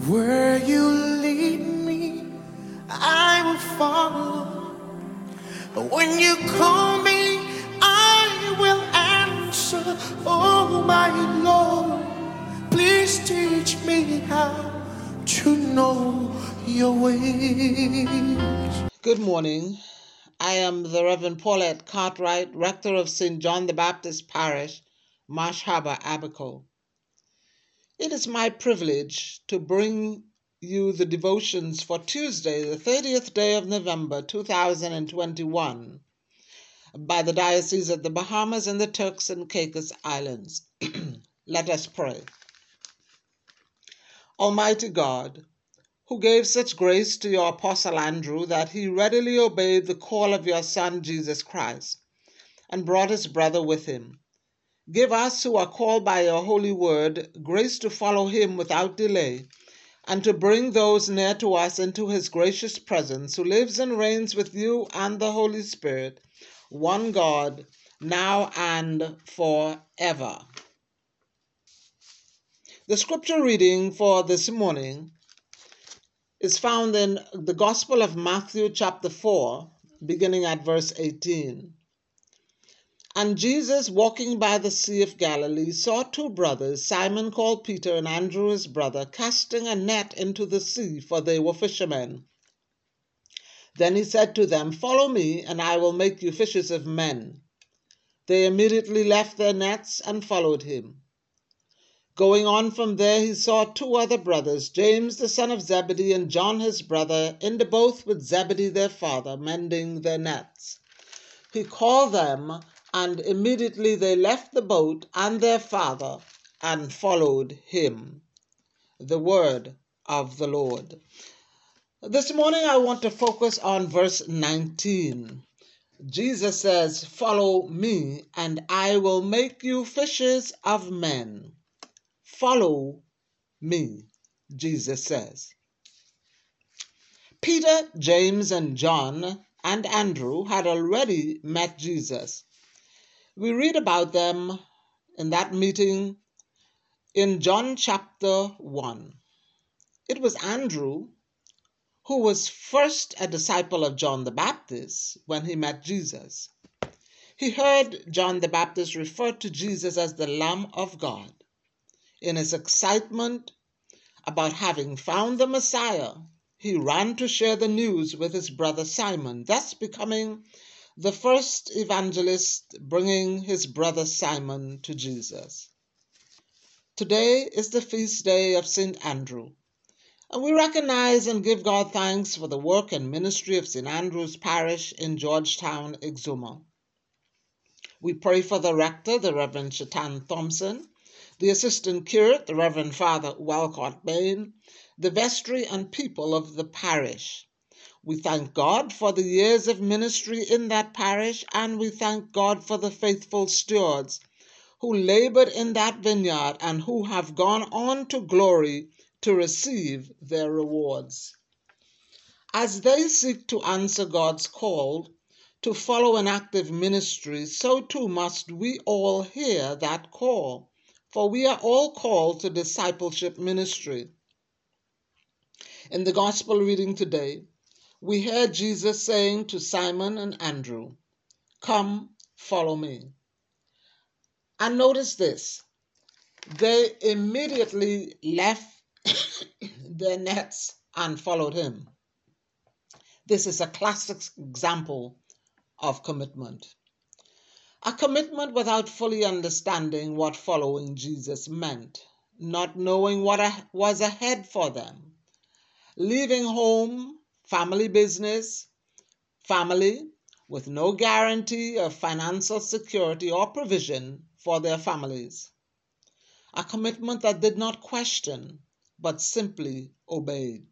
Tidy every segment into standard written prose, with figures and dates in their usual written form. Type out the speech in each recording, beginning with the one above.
Where you lead me, I will follow. When you call me, I will answer. Oh, my Lord, please teach me how to know your ways. Good morning. I am the Reverend Paulette Cartwright, Rector of St. John the Baptist Parish, Marsh Harbor, Abaco. It is my privilege to bring you the devotions for Tuesday, the 30th day of November, 2021, by the Diocese of the Bahamas and the Turks and Caicos Islands. Let us pray. Almighty God, who gave such grace to your Apostle Andrew that he readily obeyed the call of your Son, Jesus Christ, and brought his brother with him, give us who are called by your holy word grace to follow him without delay, and to bring those near to us into his gracious presence, who lives and reigns with you and the Holy Spirit, one God, now and forever. The scripture reading for this morning is found in the Gospel of Matthew chapter 4, beginning at verse 18. And Jesus, walking by the Sea of Galilee, saw two brothers, Simon called Peter and Andrew his brother, casting a net into the sea, for they were fishermen. Then he said to them, Follow me, and I will make you fishers of men. They immediately left their nets and followed him. Going on from there, he saw two other brothers, James the son of Zebedee and John his brother, in the boat with Zebedee their father, mending their nets. He called them, and immediately they left the boat and their father and followed him. The word of the Lord. This morning I want to focus on verse 19. Jesus says, Follow me, and I will make you fishers of men. Follow me, Jesus says. Peter, James, and John and Andrew had already met Jesus. We read about them in that meeting in John chapter 1. It was Andrew who was first a disciple of John the Baptist when he met Jesus. He heard John the Baptist refer to Jesus as the Lamb of God. In his excitement about having found the Messiah, he ran to share the news with his brother Simon, thus becoming the first evangelist, bringing his brother Simon to Jesus. Today is the feast day of St. Andrew, and we recognize and give God thanks for the work and ministry of St. Andrew's Parish in Georgetown, Exuma. We pray for the rector, the Reverend Shatan Thompson, the assistant curate, the Reverend Father Walcott Bain, the vestry and people of the parish. We thank God for the years of ministry in that parish, and we thank God for the faithful stewards who labored in that vineyard and who have gone on to glory to receive their rewards. As they seek to answer God's call to follow an active ministry, so too must we all hear that call, for we are all called to discipleship ministry. In the gospel reading today, we hear Jesus saying to Simon and Andrew, Come, follow me. And notice this, they immediately left their nets and followed him. This is a classic example of commitment. A commitment without fully understanding what following Jesus meant, not knowing what was ahead for them, leaving home, family business, family, with no guarantee of financial security or provision for their families. A commitment that did not question, but simply obeyed.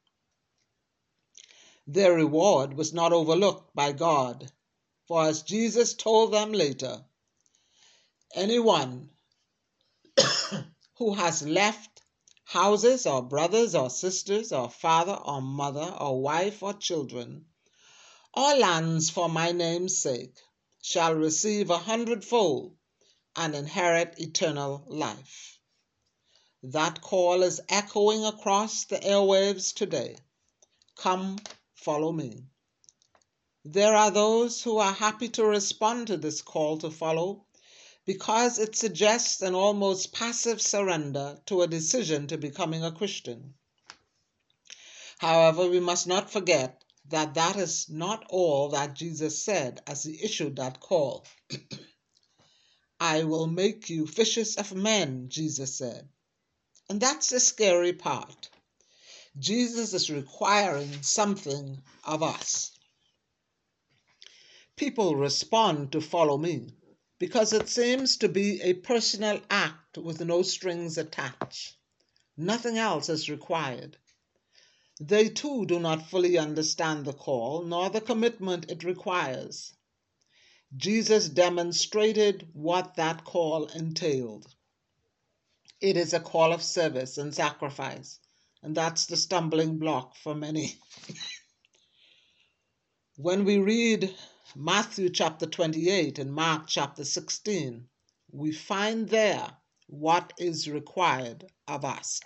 Their reward was not overlooked by God, for as Jesus told them later, anyone who has left houses or brothers or sisters or father or mother or wife or children, or lands for my name's sake, shall receive 100-fold and inherit eternal life. That call is echoing across the airwaves today. Come, follow me. There are those who are happy to respond to this call to follow because it suggests an almost passive surrender to a decision to becoming a Christian. However, we must not forget that that is not all that Jesus said as he issued that call. I will make you fishers of men, Jesus said. And that's the scary part. Jesus is requiring something of us. People respond to follow me because it seems to be a personal act with no strings attached. Nothing else is required. They too do not fully understand the call nor the commitment it requires. Jesus demonstrated what that call entailed. It is a call of service and sacrifice, and that's the stumbling block for many. When we read Matthew chapter 28 and Mark chapter 16, we find there what is required of us.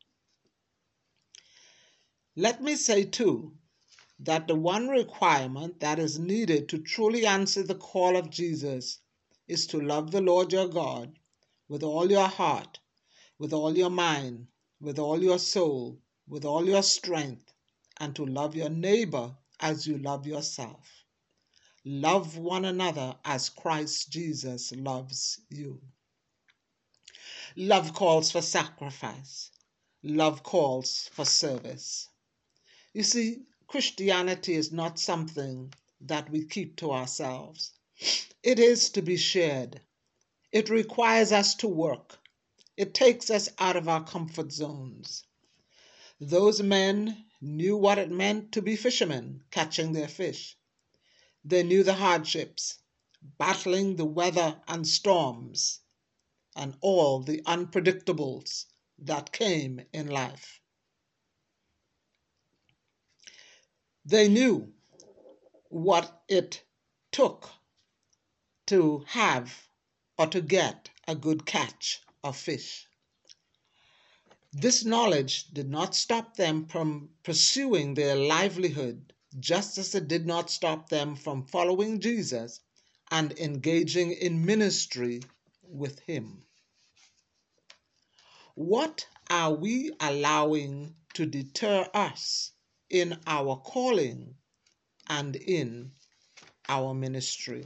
Let me say too that the one requirement that is needed to truly answer the call of Jesus is to love the Lord your God with all your heart, with all your mind, with all your soul, with all your strength, and to love your neighbor as you love yourself. Love one another as Christ Jesus loves you. Love calls for sacrifice. Love calls for service. You see, Christianity is not something that we keep to ourselves. It is to be shared. It requires us to work. It takes us out of our comfort zones. Those men knew what it meant to be fishermen catching their fish. They knew the hardships, battling the weather and storms, and all the unpredictables that came in life. They knew what it took to have or to get a good catch of fish. This knowledge did not stop them from pursuing their livelihood, just as it did not stop them from following Jesus and engaging in ministry with him. What are we allowing to deter us in our calling and in our ministry?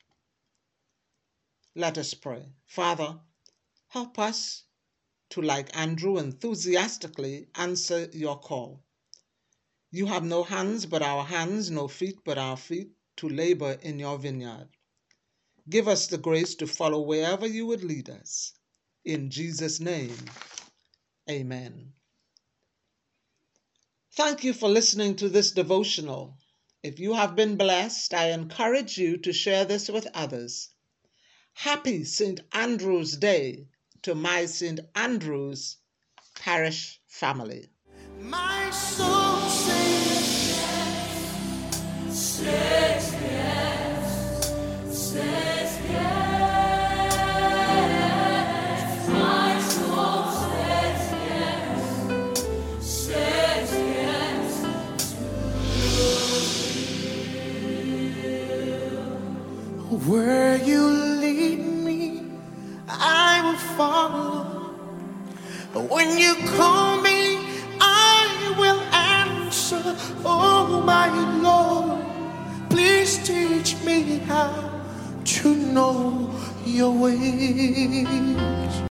Let us pray. Father, help us to, like Andrew, enthusiastically answer your call. You have no hands but our hands, no feet but our feet, to labor in your vineyard. Give us the grace to follow wherever you would lead us. In Jesus' name, amen. Thank you for listening to this devotional. If you have been blessed, I encourage you to share this with others. Happy St. Andrew's Day to my St. Andrew's Parish family. My soul says yes, says yes, says yes. My soul says yes, says yes. Where you lead me, I will follow. When you call me, I will answer. Oh my Lord, please teach me how to know your ways.